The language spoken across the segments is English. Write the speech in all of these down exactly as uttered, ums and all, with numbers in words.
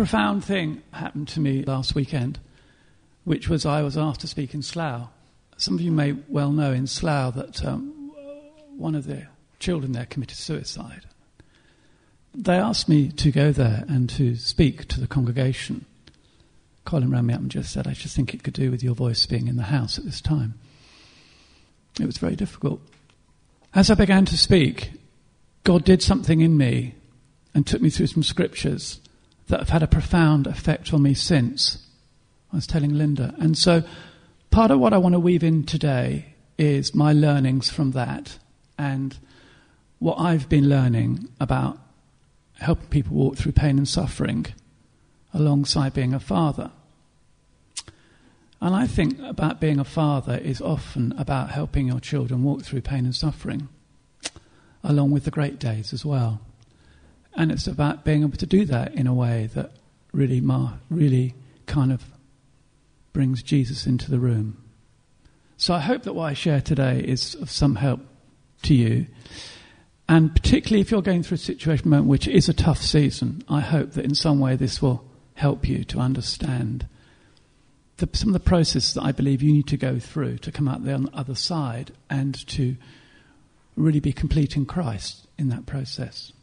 profound thing happened to me last weekend, which was I was asked to speak in Slough. Some of you may well know in Slough that um, one of the children there committed suicide. They asked me to go there and to speak to the congregation. Colin rang me up and just said, I just think it could do with your voice being in the house at this time. It was very difficult. As I began to speak, God did something in me and took me through some scriptures that have had a profound effect on me since. I was telling Linda. And so part of what I want to weave in today is my learnings from that and what I've been learning about helping people walk through pain and suffering alongside being a father. And I think about being a father is often about helping your children walk through pain and suffering, along with the great days as well. And it's about being able to do that in a way that really, mar- really kind of brings Jesus into the room. So I hope that what I share today is of some help to you. And particularly if you're going through a situation moment which is a tough season, I hope that in some way this will help you to understand the, some of the processes that I believe you need to go through to come out there on the other side and to really be complete in Christ in that process.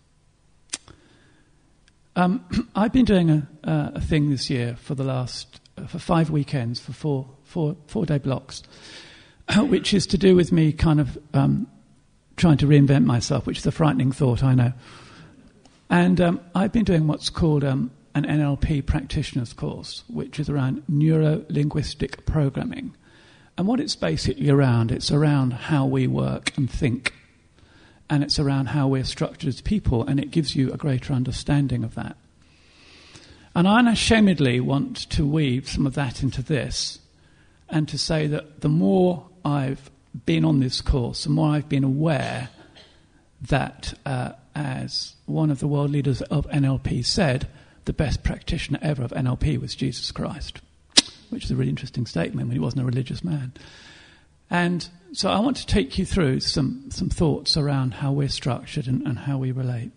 Um, I've been doing a, uh, a thing this year for the last, uh, for five weekends, for four, four, four-day blocks, which is to do with me kind of um, trying to reinvent myself, which is a frightening thought, I know. And um, I've been doing what's called um, an N L P practitioner's course, which is around neuro-linguistic programming. And what it's basically around, it's around how we work and think. And it's around how we're structured as people, and it gives you a greater understanding of that. And I unashamedly want to weave some of that into this, and to say that the more I've been on this course, the more I've been aware that, uh, as one of the world leaders of N L P said, the best practitioner ever of N L P was Jesus Christ, which is a really interesting statement when he wasn't a religious man. And so I want to take you through some, some thoughts around how we're structured and, and how we relate.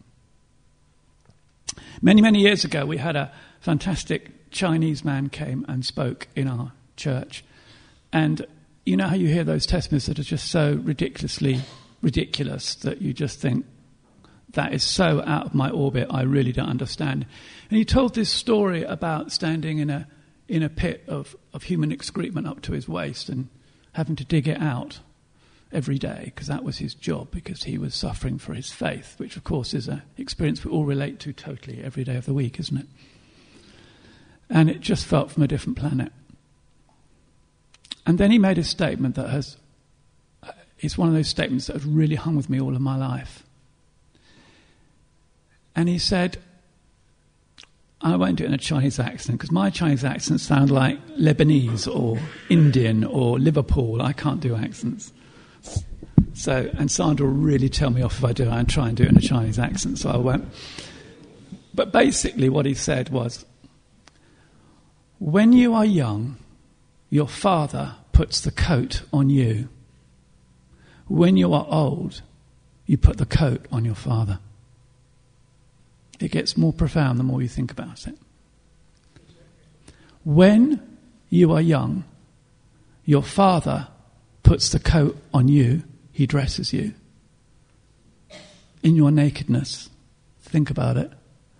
Many, many years ago, we had a fantastic Chinese man came and spoke in our church. And you know how you hear those testimonies that are just so ridiculously ridiculous that you just think, that is so out of my orbit, I really don't understand. And he told this story about standing in a in a pit of, of human excrement up to his waist and having to dig it out every day, because that was his job, because he was suffering for his faith, which of course is an experience we all relate to totally every day of the week, isn't it? And it just felt from a different planet. And then he made a statement that has, it's one of those statements that has really hung with me all of my life. And he said, I won't do it in a Chinese accent, because my Chinese accents sound like Lebanese or Indian or Liverpool. I can't do accents. So, and Sandra will really tell me off if I do and try and do it in a Chinese accent, so I won't. But basically what he said was, when you are young, your father puts the coat on you. When you are old, you put the coat on your father. It gets more profound the more you think about it. When you are young, your father puts the coat on you. He dresses you. In your nakedness, think about it.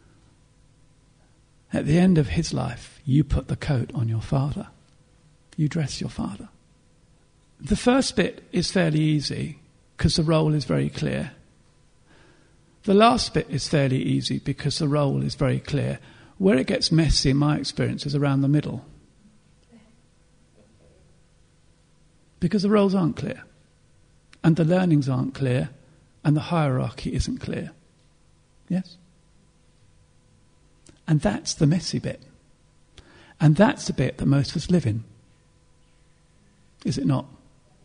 At the end of his life, you put the coat on your father. You dress your father. The first bit is fairly easy because the role is very clear. The last bit is fairly easy because the role is very clear. Where it gets messy, in my experience, is around the middle. Because the roles aren't clear. And the learnings aren't clear. And the hierarchy isn't clear. Yes? And that's the messy bit. And that's the bit that most of us live in. Is it not?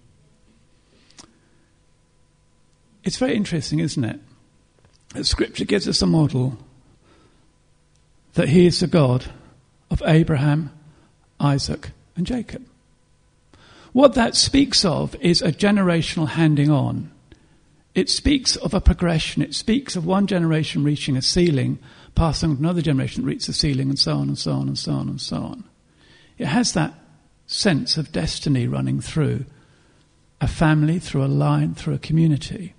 It's very interesting, isn't it? That Scripture gives us a model that he is the God of Abraham, Isaac, and Jacob. What that speaks of is a generational handing on. It speaks of a progression. It speaks of one generation reaching a ceiling, pass on to another generation, reach the ceiling, and so on and so on and so on and so on. It has that sense of destiny running through a family, through a line, through a community.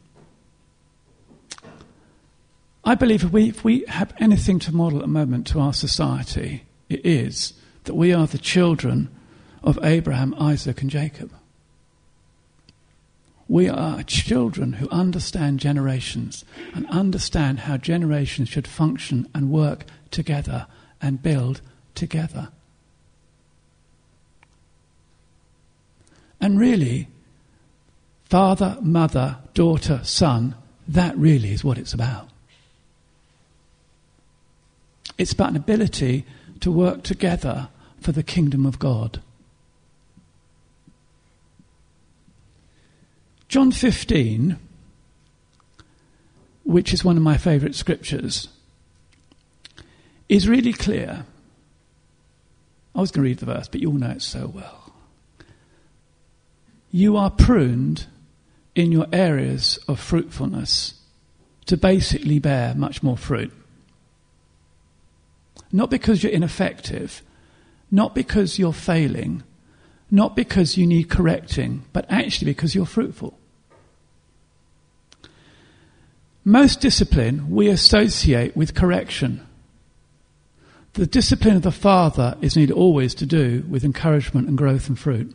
I believe if we, if we have anything to model at the moment to our society, it is that we are the children of Abraham, Isaac and Jacob. We are children who understand generations and understand how generations should function and work together and build together. And really, father, mother, daughter, son, that really is what it's about. It's about an ability to work together for the kingdom of God. John fifteen, which is one of my favourite scriptures, is really clear. I was going to read the verse, but you all know it so well. You are pruned in your areas of fruitfulness to basically bear much more fruit. Not because you're ineffective, not because you're failing, not because you need correcting, but actually because you're fruitful. Most discipline we associate with correction. The discipline of the Father is nearly always to do with encouragement and growth and fruit.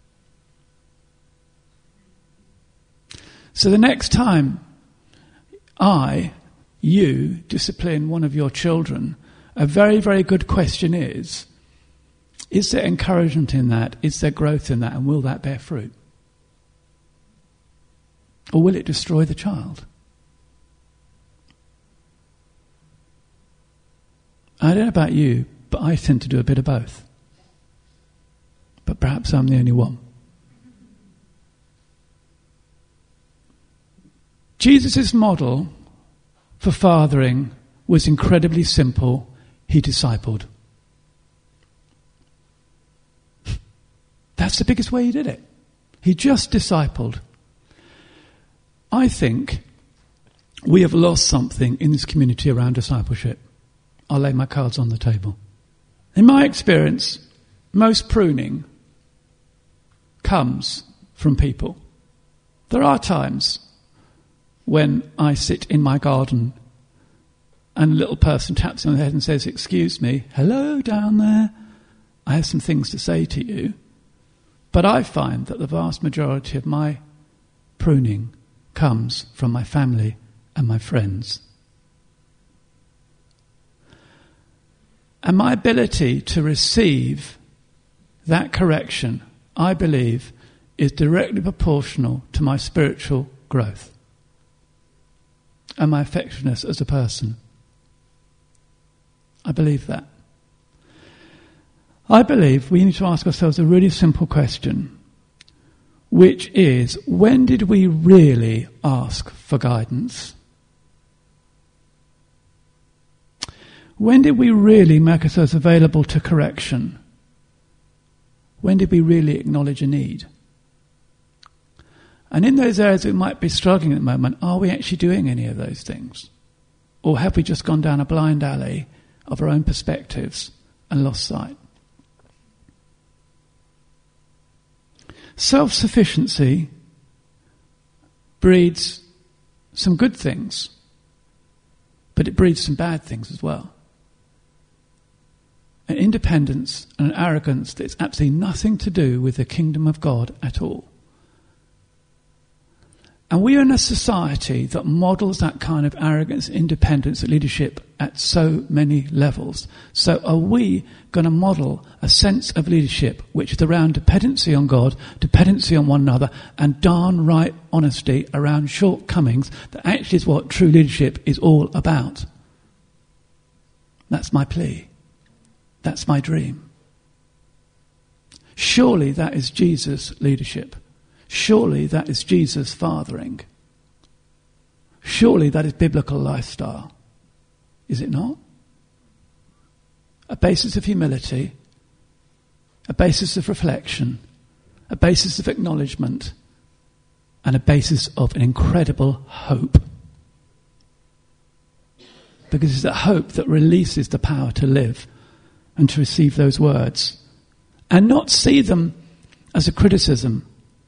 So the next time I, you, discipline one of your children, a very, very good question is, is there encouragement in that? Is there growth in that? And will that bear fruit? Or will it destroy the child? I don't know about you, but I tend to do a bit of both. But perhaps I'm the only one. Jesus' model for fathering was incredibly simple. He discipled. That's the biggest way he did it. He just discipled. I think we have lost something in this community around discipleship. I'll lay my cards on the table. In my experience, most pruning comes from people. There are times when I sit in my garden and a little person taps me on the head and says, "Excuse me, hello down there, I have some things to say to you." But I find that the vast majority of my pruning comes from my family and my friends. And my ability to receive that correction, I believe, is directly proportional to my spiritual growth and my effectiveness as a person. I believe that. I believe we need to ask ourselves a really simple question, which is, when did we really ask for guidance? When did we really make ourselves available to correction? When did we really acknowledge a need? And in those areas we might be struggling at the moment, are we actually doing any of those things? Or have we just gone down a blind alley of our own perspectives and lost sight? Self-sufficiency breeds some good things, but it breeds some bad things as well. An independence and an arrogance that's absolutely nothing to do with the kingdom of God at all. And we are in a society that models that kind of arrogance, independence, leadership at so many levels. So are we going to model a sense of leadership which is around dependency on God, dependency on one another, and darn right honesty around shortcomings that actually is what true leadership is all about? That's my plea. That's my dream. Surely that is Jesus' leadership. Surely that is Jesus' fathering. Surely that is biblical lifestyle. Is it not? A basis of humility, a basis of reflection, a basis of acknowledgement, and a basis of an incredible hope. because it's that hope that releases the power to live and to receive those words and not see them as a criticism,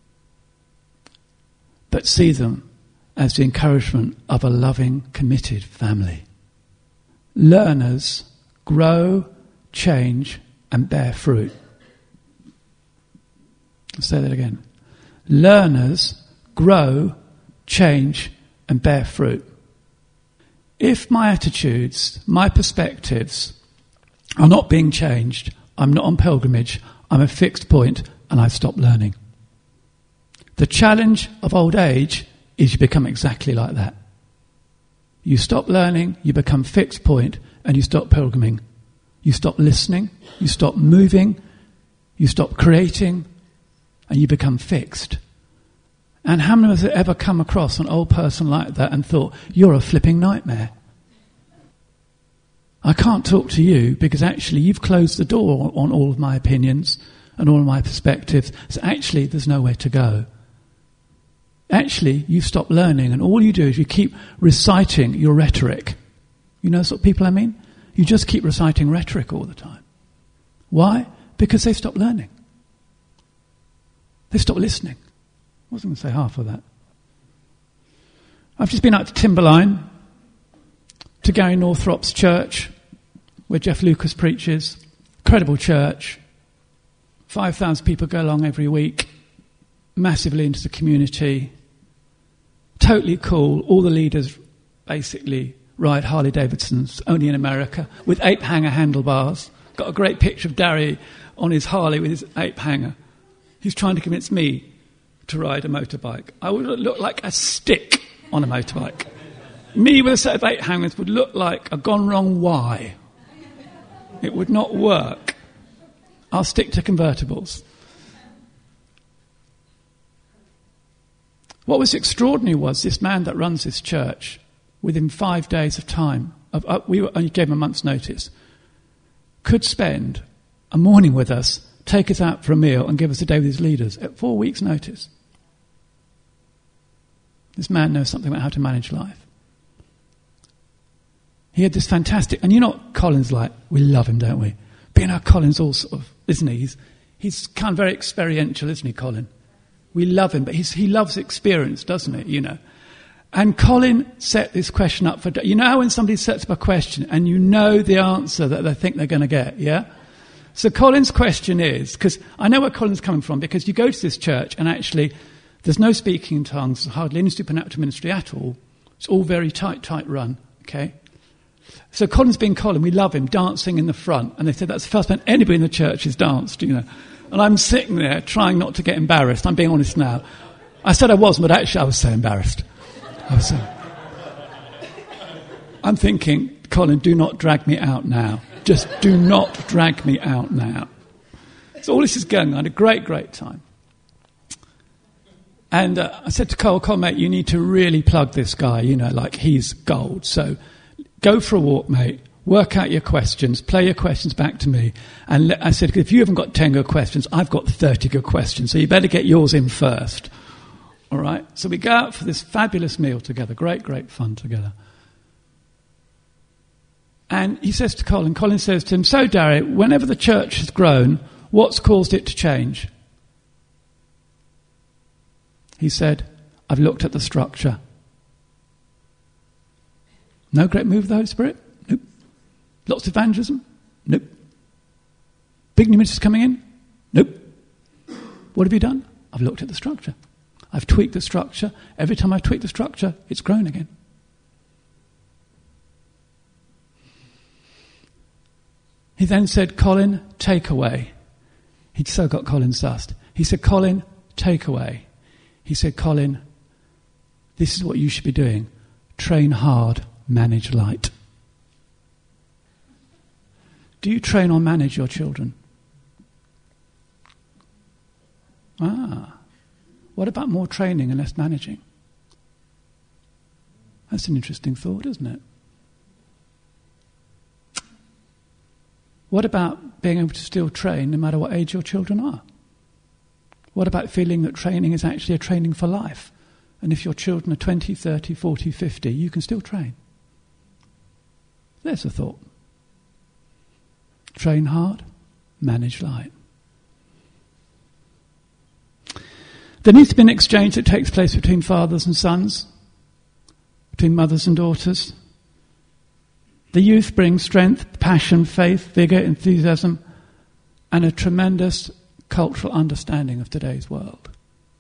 but see them as the encouragement of a loving, committed family. Learners grow, change, and bear fruit. I'll say that again. Learners grow, change, and bear fruit. If my attitudes, my perspectives are not being changed, I'm not on pilgrimage, I'm a fixed point, and I've stopped learning. The challenge of old age is you become exactly like that. You stop learning, you become fixed point, and you stop pilgriming. You stop listening, you stop moving, you stop creating, and you become fixed. And how many of us have ever come across an old person like that and thought, you're a flipping nightmare? I can't talk to you because actually you've closed the door on all of my opinions and all of my perspectives. So actually there's nowhere to go. Actually, you've stopped learning, and all you do is you keep reciting your rhetoric. You know what people I mean? You just keep reciting rhetoric all the time. Why? Because they've stopped learning. They've stopped listening. I wasn't going to say half of that. I've just been out to Timberline, to Gary Northrop's church, where Jeff Lucas preaches. Incredible church. five thousand people go along every week. Massively into the community. Totally cool. All the leaders basically ride Harley Davidsons, only in America, with ape-hanger handlebars. Got a great picture of Darry on his Harley with his ape-hanger. He's trying to convince me to ride a motorbike. I would look like a stick on a motorbike. Me with a set of ape-hangers would look like a gone wrong Y. It would not work. I'll stick to convertibles. What was extraordinary was this man that runs this church, within five days of time, of, uh, we were, only gave him a month's notice, could spend a morning with us, take us out for a meal and give us a day with his leaders at four weeks' notice. This man knows something about how to manage life. He had this fantastic, and you know what Colin's like? We love him, don't we? But you know, Colin's all sort of, isn't he? He's, he's kind of very experiential, isn't he, Colin? We love him, but he's, he loves experience, doesn't he, you know? And Colin set this question up for, you know how when somebody sets up a question and you know the answer that they think they're going to get, yeah? So Colin's question is, because I know where Colin's coming from, because you go to this church and actually there's no speaking in tongues, hardly any supernatural ministry at all. It's all very tight, tight run, okay? So Colin's being Colin, we love him, dancing in the front. And they said that's the first time anybody in the church has danced, you know. And I'm sitting there trying not to get embarrassed. I'm being honest now. I said I wasn't, but actually I was so embarrassed. I was so... I'm thinking, Colin, do not drag me out now. Just do not drag me out now. So all this is going on. I had a great, great time. And uh, I said to Cole, Cole, mate, you need to really plug this guy, you know, like he's gold. So go for a walk, mate. Work out your questions, play your questions back to me. And I said, if you haven't got ten good questions, I've got thirty good questions, so you better get yours in first. All right? So we go out for this fabulous meal together, great, great fun together. And he says to Colin, Colin says to him, so Darry, whenever the church has grown, what's caused it to change? He said, I've looked at the structure. No great move of the Holy Spirit? Nope. Lots of evangelism? Nope. Big new ministers coming in? Nope. What have you done? I've looked at the structure. I've tweaked the structure. Every time I've tweaked the structure, it's grown again. He then said, Colin, take away. He'd so got Colin sussed. He said, Colin, take away. He said, Colin, this is what you should be doing. Train hard, manage light. Do you train or manage your children? Ah. What about more training and less managing? That's an interesting thought, isn't it? What about being able to still train no matter what age your children are? What about feeling that training is actually a training for life? And if your children are twenty, thirty, forty, fifty, you can still train. There's a thought. Train hard, manage light. There needs to be an exchange that takes place between fathers and sons, between mothers and daughters. The youth brings strength, passion, faith, vigour, enthusiasm, and a tremendous cultural understanding of today's world.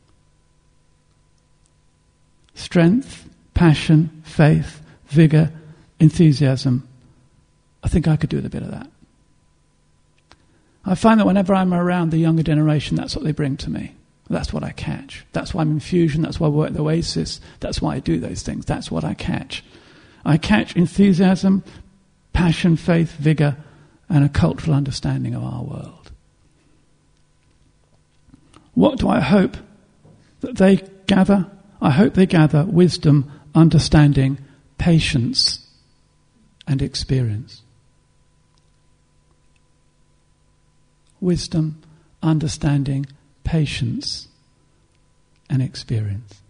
Strength, passion, faith, vigour, enthusiasm. I think I could do with a bit of that. I find that whenever I'm around the younger generation, that's what they bring to me. That's what I catch. That's why I'm in Fusion. That's why I work at the Oasis. That's why I do those things. That's what I catch. I catch enthusiasm, passion, faith, vigour, and a cultural understanding of our world. What do I hope that they gather? I hope they gather wisdom, understanding, patience, and experience. Wisdom, understanding, patience, and experience.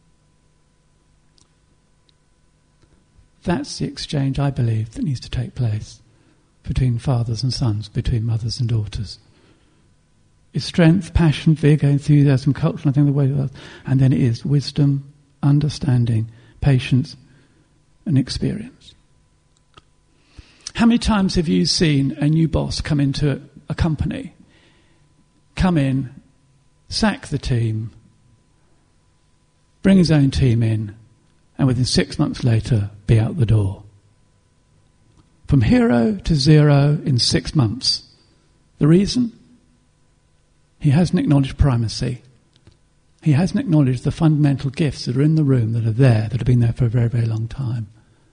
That's the exchange, I believe, that needs to take place between fathers and sons, between mothers and daughters. It's strength, passion, vigour, enthusiasm, culture, I think the way of and then it is wisdom, understanding, patience, and experience. How many times have you seen a new boss come into a company, come in, sack the team, bring his own team in, and within six months later be out the door? From hero to zero in six months. The reason? He hasn't acknowledged primacy. He hasn't acknowledged the fundamental gifts that are in the room, that are there, that have been there for a very, very long time.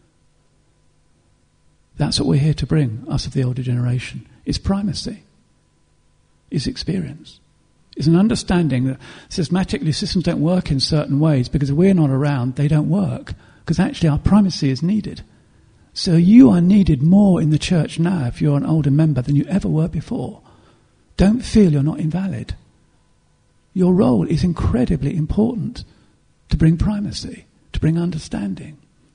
That's what we're here to bring, us of the older generation. It's primacy. It's experience. It's an understanding that systematically systems don't work in certain ways because if we're not around, they don't work. Because actually our primacy is needed. So you are needed more in the church now if you're an older member than you ever were before. Don't feel you're not invalid. Your role is incredibly important to bring primacy, to bring understanding.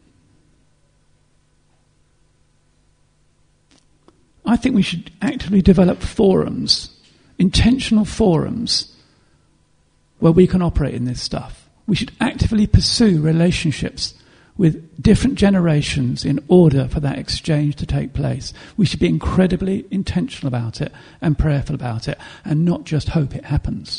I think we should actively develop forums, intentional forums, where we can operate in this stuff. We should actively pursue relationships with different generations in order for that exchange to take place. We should be incredibly intentional about it and prayerful about it and not just hope it happens.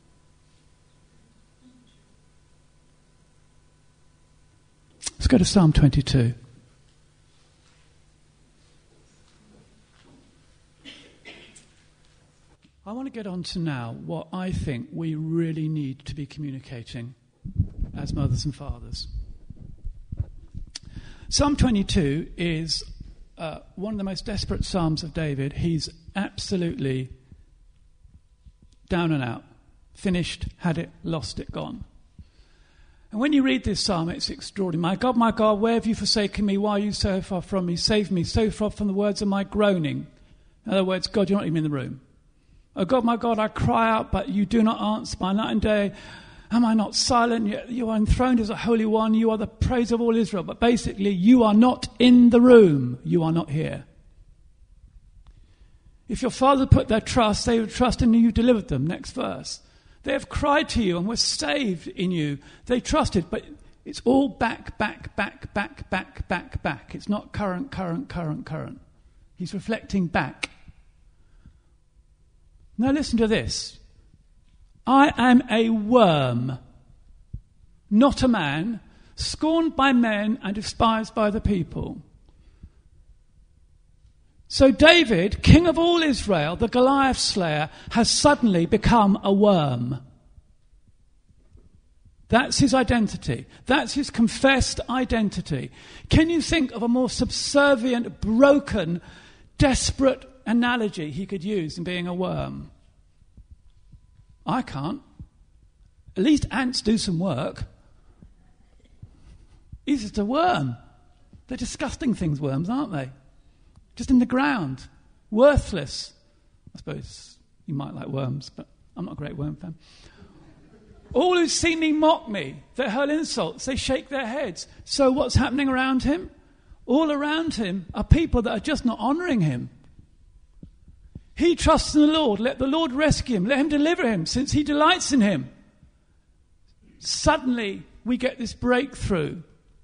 Let's go to Psalm twenty-two. I want to get on to now what I think we really need to be communicating as mothers and fathers. Psalm twenty-two is uh, one of the most desperate psalms of David. He's absolutely down and out, finished, had it, lost it, gone. And when you read this psalm, it's extraordinary. My God, my God, where have you forsaken me? Why are you so far from me? Save me so far from the words of my groaning. In other words, God, you're not even in the room. Oh God, my God, I cry out, but you do not answer. By night and day, am I not silent? Yet you are enthroned as a Holy One. You are the praise of all Israel. But basically, you are not in the room. You are not here. If your father put their trust, they would trust in you. You delivered them. Next verse. They have cried to you and were saved in you. They trusted, but it's all back, back, back, back, back, back, back. It's not current, current, current, current. He's reflecting back. Now listen to this. I am a worm, not a man, scorned by men and despised by the people. So David, king of all Israel, the Goliath slayer, has suddenly become a worm. That's his identity. That's his confessed identity. Can you think of a more subservient, broken, desperate analogy he could use in being a worm? I can't. At least ants do some work. He's just a worm. They're disgusting things, worms, aren't they? Just in the ground. Worthless. I suppose you might like worms, but I'm not a great worm fan. All who see me mock me. They hurl insults. They shake their heads. So what's happening around him? All around him are people that are just not honouring him. He trusts in the Lord. Let the Lord rescue him. Let him deliver him, since he delights in him. Suddenly, we get this breakthrough.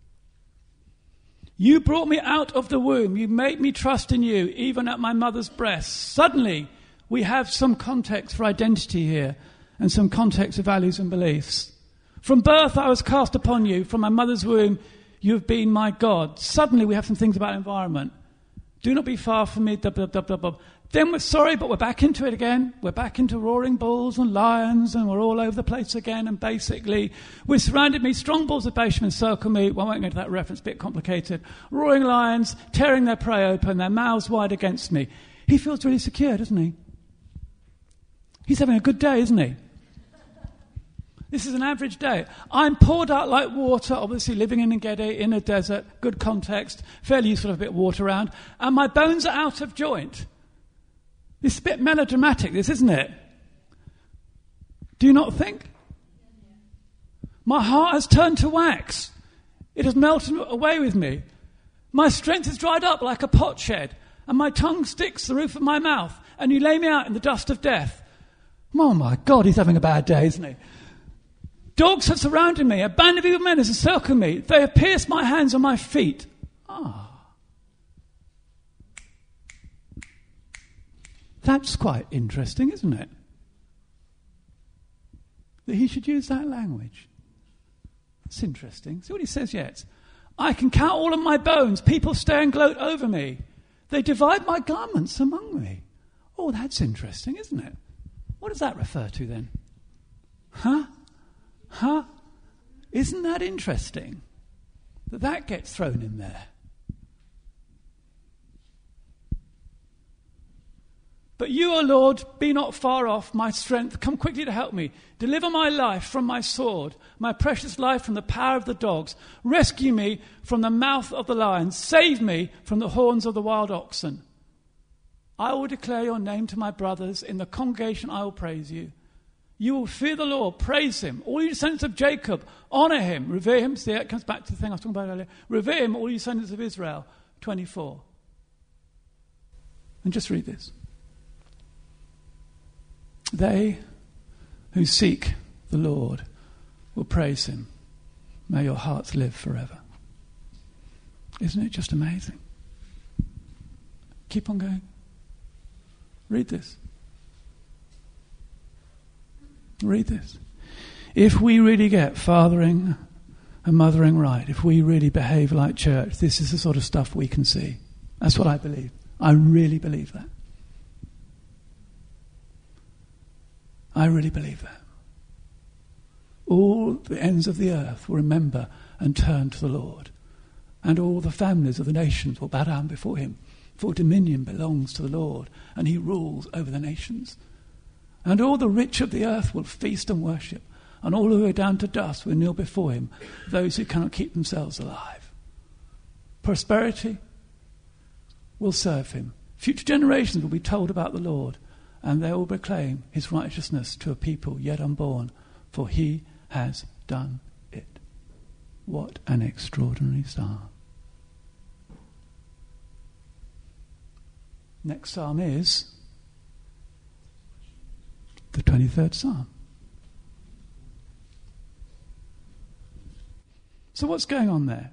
You brought me out of the womb. You made me trust in you, even at my mother's breast. Suddenly, we have some context for identity here and some context of values and beliefs. From birth, I was cast upon you. From my mother's womb, you have been my God. Suddenly, we have some things about environment. Do not be far from me, blah, blah, blah, blah, blah. Then we're sorry, but we're back into it again. We're back into roaring bulls and lions, and we're all over the place again. And basically, we're surrounded me. Strong bulls of Bashan encircle me. Well, I won't go into that reference, a bit complicated. Roaring lions, tearing their prey open, their mouths wide against me. He feels really secure, doesn't he? He's having a good day, isn't he? This is an average day. I'm poured out like water, obviously living in Engedi, in a desert, good context, fairly useful to have a bit of water around, and my bones are out of joint. It's a bit melodramatic, this, isn't it? Do you not think? My heart has turned to wax. It has melted away with me. My strength is dried up like a potsherd, and my tongue sticks to the roof of my mouth, and you lay me out in the dust of death. Oh my God, he's having a bad day, isn't he? Dogs have surrounded me. A band of evil men has encircled me. They have pierced my hands and my feet. Ah. That's quite interesting, isn't it? That he should use that language. That's interesting. See what he says yet. I can count all of my bones. People stare and gloat over me. They divide my garments among me. Oh, that's interesting, isn't it? What does that refer to then? Huh? Huh? Isn't that interesting that that gets thrown in there? But you, O Lord, be not far off, my strength. Come quickly to help me. Deliver my life from my sword, my precious life from the power of the dogs. Rescue me from the mouth of the lions. Save me from the horns of the wild oxen. I will declare your name to my brothers. In the congregation I will praise you. You will fear the Lord, praise him. All you descendants of Jacob, honour him, revere him. See, it comes back to the thing I was talking about earlier. Revere him, all you descendants of Israel. twenty-four. And just read this. They who seek the Lord will praise him. May your hearts live forever. Isn't it just amazing? Keep on going. Read this. Read this. If we really get fathering and mothering right, if we really behave like church, this is the sort of stuff we can see. That's what I believe. I really believe that. I really believe that. All the ends of the earth will remember and turn to the Lord. And all the families of the nations will bow down before him. For dominion belongs to the Lord, and he rules over the nations. And all the rich of the earth will feast and worship, and all who are down to dust will kneel before him, those who cannot keep themselves alive. Prosperity will serve him. Future generations will be told about the Lord, and they will proclaim his righteousness to a people yet unborn, for he has done it. What an extraordinary psalm. Next psalm is the twenty-third Psalm. So what's going on there?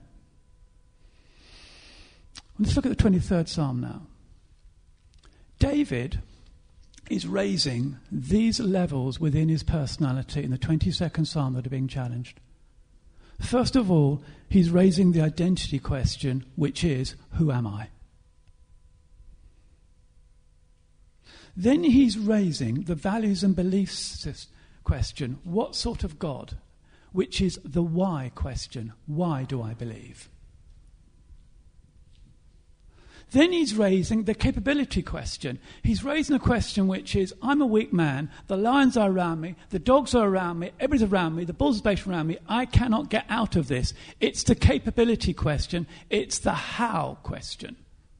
Let's look at the twenty-third Psalm now. David is raising these levels within his personality in the twenty-second Psalm that are being challenged. First of all, he's raising the identity question, which is, who am I? Then he's raising the values and beliefs question, what sort of God? Which is the why question, why do I believe? Then he's raising the capability question. He's raising a question which is, I'm a weak man, the lions are around me, the dogs are around me, everybody's around me, the bulls are based around me, I cannot get out of this. It's the capability question, it's the how question.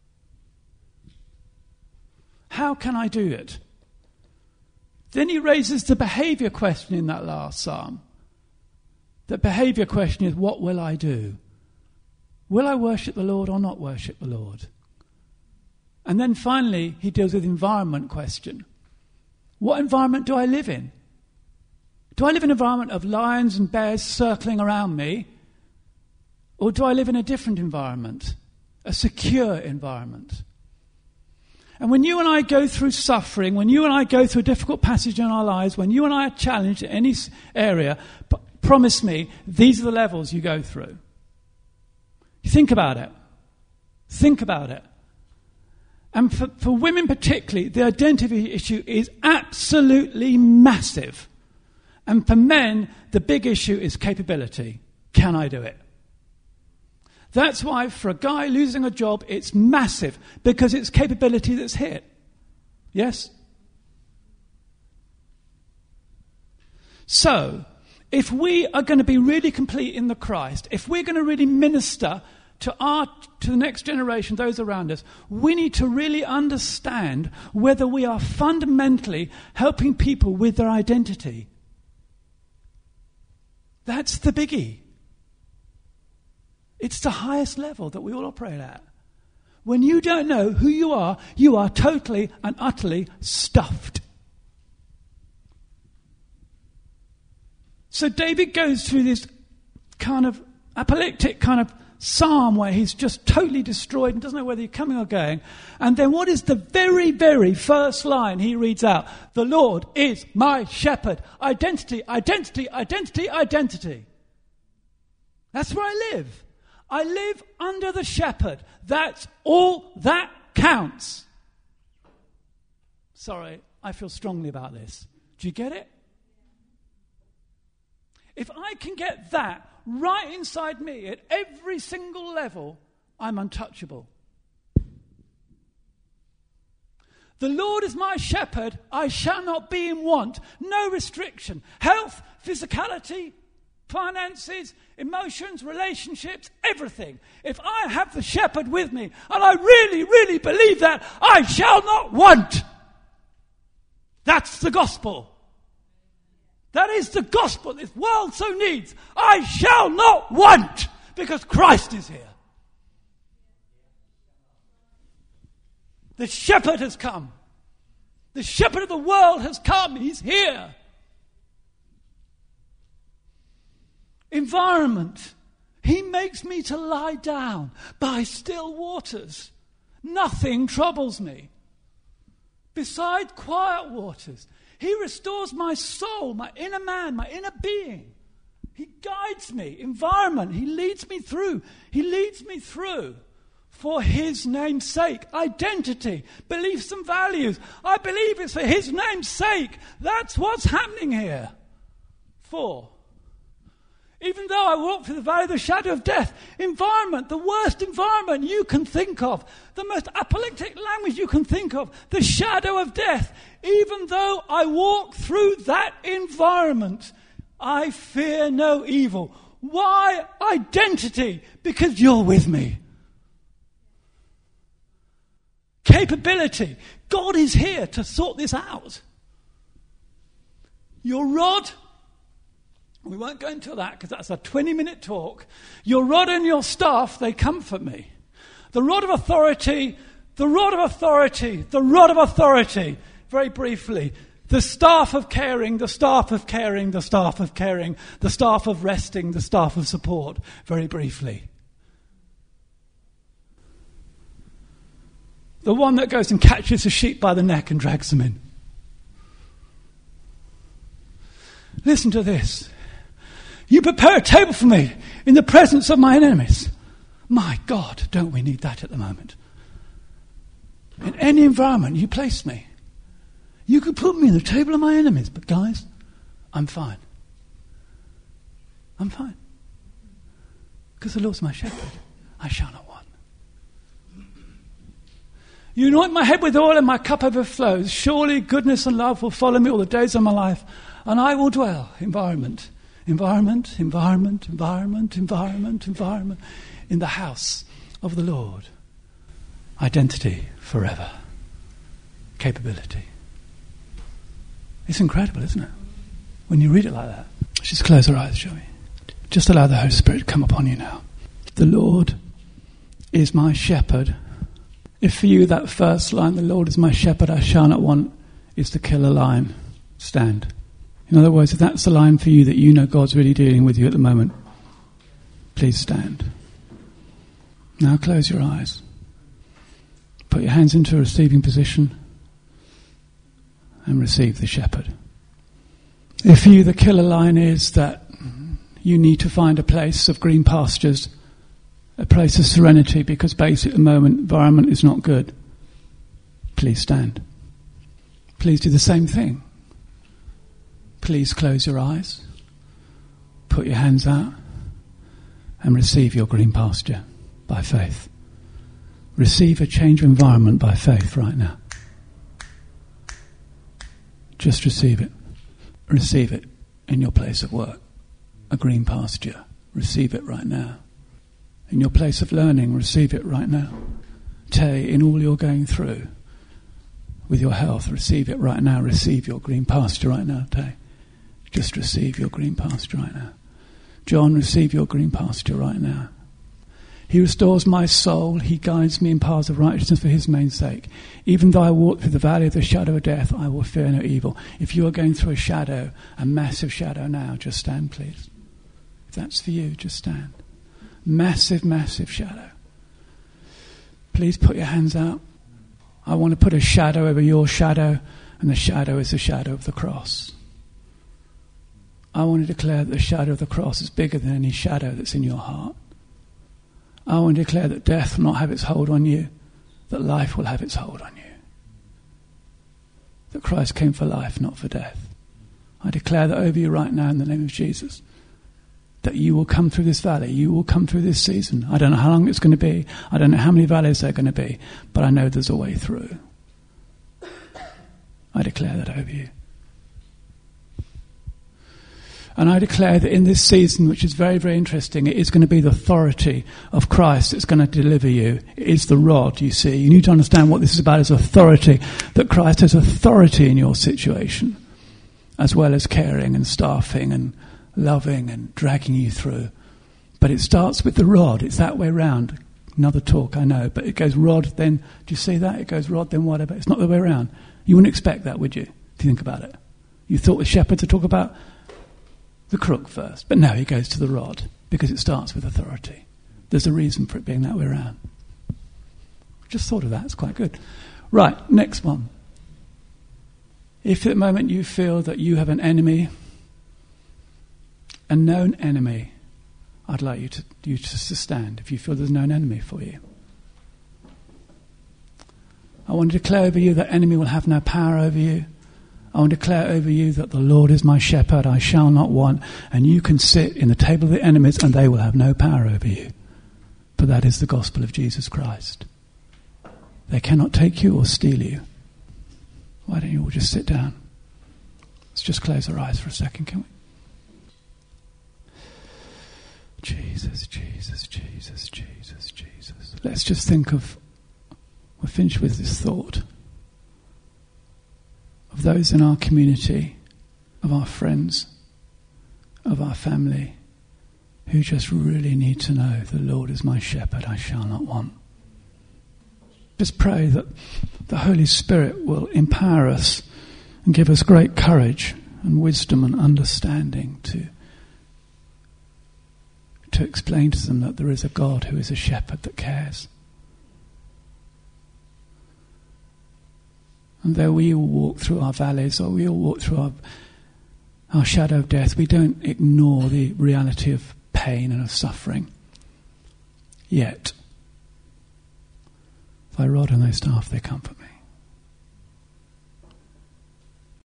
How can I do it? Then he raises the behaviour question in that last psalm. The behaviour question is, what will I do? Will I worship the Lord or not worship the Lord? And then finally, he deals with the environment question. What environment do I live in? Do I live in an environment of lions and bears circling around me? Or do I live in a different environment? A secure environment? And when you and I go through suffering, when you and I go through a difficult passage in our lives, when you and I are challenged in any area, p- promise me, these are the levels you go through. Think about it. Think about it. And for, for women particularly, the identity issue is absolutely massive. And for men, the big issue is capability. Can I do it? That's why for a guy losing a job, it's massive, because it's capability that's hit. Yes? So, if we are going to be really complete in the Christ, if we're going to really minister to our to the next generation, those around us, we need to really understand whether we are fundamentally helping people with their identity. That's the biggie. It's the highest level that we all operate at. When you don't know who you are, you are totally and utterly stuffed. So David goes through this kind of apocalyptic kind of psalm where he's just totally destroyed and doesn't know whether he's coming or going. And then what is the very, very first line he reads out? The Lord is my shepherd. Identity, identity, identity, identity. That's where I live. I live under the shepherd. That's all that counts. Sorry, I feel strongly about this. Do you get it? If I can get that right inside me at every single level, I'm untouchable. The Lord is my shepherd, I shall not be in want. No restriction. Health, physicality, finances, emotions, relationships, everything. If I have the shepherd with me, and I really, really believe that, I shall not want. That's the gospel. That is the gospel this world so needs. I shall not want, because Christ is here. The shepherd has come. The shepherd of the world has come. He's here. Environment. He makes me to lie down by still waters. Nothing troubles me. Beside quiet waters. He restores my soul, my inner man, my inner being. He guides me. Environment. He leads me through. He leads me through for his name's sake. Identity, beliefs and values. I believe it's for his name's sake. That's what's happening here. Four. Even though I walk through the valley of the shadow of death, environment, the worst environment you can think of, the most apocalyptic language you can think of, the shadow of death. Even though I walk through that environment, I fear no evil. Why? Identity, because you're with me. Capability, God is here to sort this out. Your rod, we won't go into that because that's a twenty-minute talk. Your rod and your staff, they comfort me. The rod of authority, the rod of authority, the rod of authority. Very briefly, the staff of caring, the staff of caring, the staff of caring, the staff of resting, the staff of support. Very briefly. The one that goes and catches the sheep by the neck and drags them in. Listen to this. You prepare a table for me in the presence of my enemies. My God, don't we need that at the moment? In any environment you place me, you could put me in the table of my enemies, but guys, I'm fine. I'm fine. Because the Lord's my shepherd, I shall not want. You anoint my head with oil and my cup overflows. Surely goodness and love will follow me all the days of my life, and I will dwell, environment, Environment, environment, environment, environment, environment, in the house of the Lord. Identity forever. Capability. It's incredible, isn't it? When you read it like that. Let's just close our eyes, shall we? Just allow the Holy Spirit to come upon you now. The Lord is my shepherd. If for you that first line, the Lord is my shepherd, I shall not want, is the killer line, stand. In other words, if that's the line for you that you know God's really dealing with you at the moment, please stand. Now close your eyes. Put your hands into a receiving position and receive the shepherd. If for you the killer line is that you need to find a place of green pastures, a place of serenity, because basically at the moment environment is not good, please stand. Please do the same thing. Please close your eyes, put your hands out, and receive your green pasture by faith. Receive a change of environment by faith right now. Just receive it. Receive it in your place of work. A green pasture. Receive it right now. In your place of learning, receive it right now. Tay, in all you're going through with your health, receive it right now. Receive your green pasture right now, Tay. Just receive your green pasture right now. John, receive your green pasture right now. He restores my soul. He guides me in paths of righteousness for his name's sake. Even though I walk through the valley of the shadow of death, I will fear no evil. If you are going through a shadow, a massive shadow now, just stand, please. If that's for you, just stand. Massive, massive shadow. Please put your hands out. I want to put a shadow over your shadow, and the shadow is the shadow of the cross. I want to declare that the shadow of the cross is bigger than any shadow that's in your heart. I want to declare that death will not have its hold on you, that life will have its hold on you. That Christ came for life, not for death. I declare that over you right now in the name of Jesus, that you will come through this valley, you will come through this season. I don't know how long it's going to be, I don't know how many valleys there are going to be, but I know there's a way through. I declare that over you. And I declare that in this season, which is very, very interesting, it is going to be the authority of Christ that's going to deliver you. It is the rod, you see. You need to understand what this is about, is authority, that Christ has authority in your situation, as well as caring and staffing and loving and dragging you through. But it starts with the rod. It's that way round. Another talk, I know. But it goes rod, then, do you see that? It goes rod, then whatever. It's not the way around. You wouldn't expect that, would you, if you think about it? You thought with shepherds to talk about the crook first. But no, he goes to the rod, because it starts with authority. There's a reason for it being that way around. Just thought of that. It's quite good. Right, next one. If at the moment you feel that you have an enemy, a known enemy, I'd like you to you to stand if you feel there's no enemy for you. I want to declare over you that enemy will have no power over you. I want to declare over you that the Lord is my shepherd, I shall not want, and you can sit in the table of the enemies and they will have no power over you. For that is the gospel of Jesus Christ. They cannot take you or steal you. Why don't you all just sit down? Let's just close our eyes for a second, can we? Jesus, Jesus, Jesus, Jesus, Jesus. Let's just think of, we'll finish with this thought, of those in our community, of our friends, of our family, who just really need to know the Lord is my shepherd, I shall not want. Just pray that the Holy Spirit will empower us and give us great courage and wisdom and understanding to to explain to them that there is a God who is a shepherd that cares. And though we all walk through our valleys, or we all walk through our, our shadow of death, we don't ignore the reality of pain and of suffering. Yet, thy rod and thy staff, they comfort me.